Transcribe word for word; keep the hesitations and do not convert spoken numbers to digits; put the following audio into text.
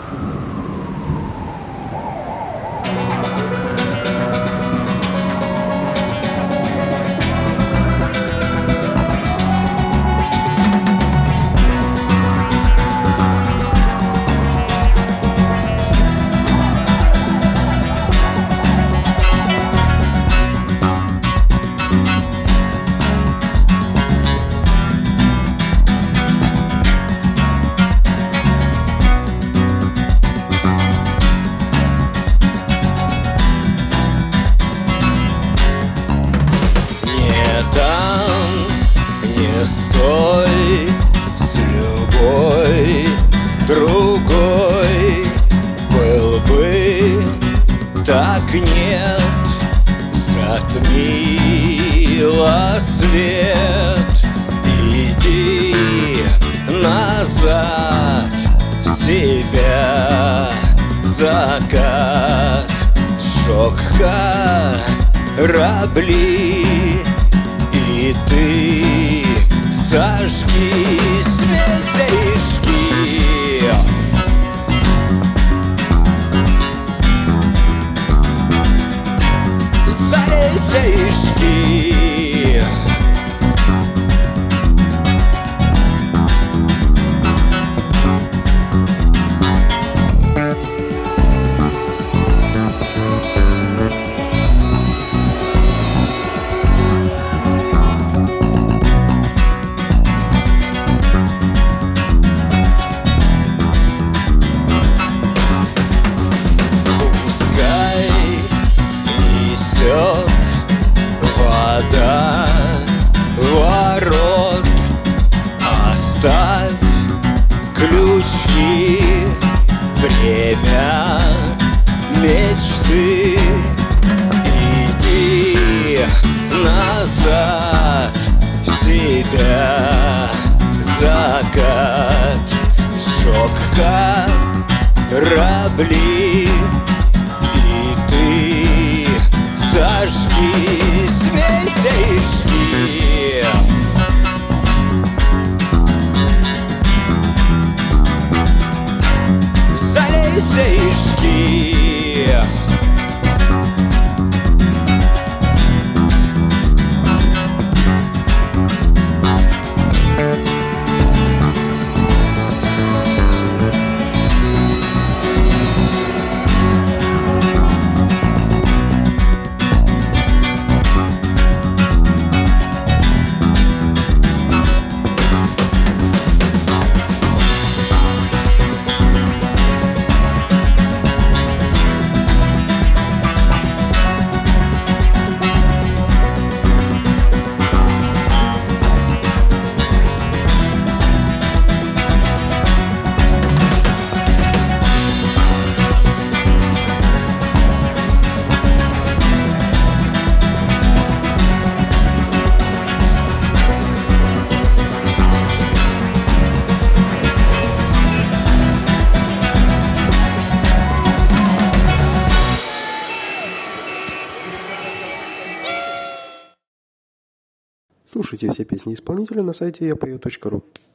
Стой с любой другой, был бы, так нет, затмила свет. Иди назад в себя, закат, сжег корабли, и ты зажги свечки, залезешки. Вода ворот, оставь ключи, время мечты. Иди назад в себя, закат, сжег корабли, и ты зажги свечки, залезешки. Слушайте все песни исполнителя на сайте я пою точка ру.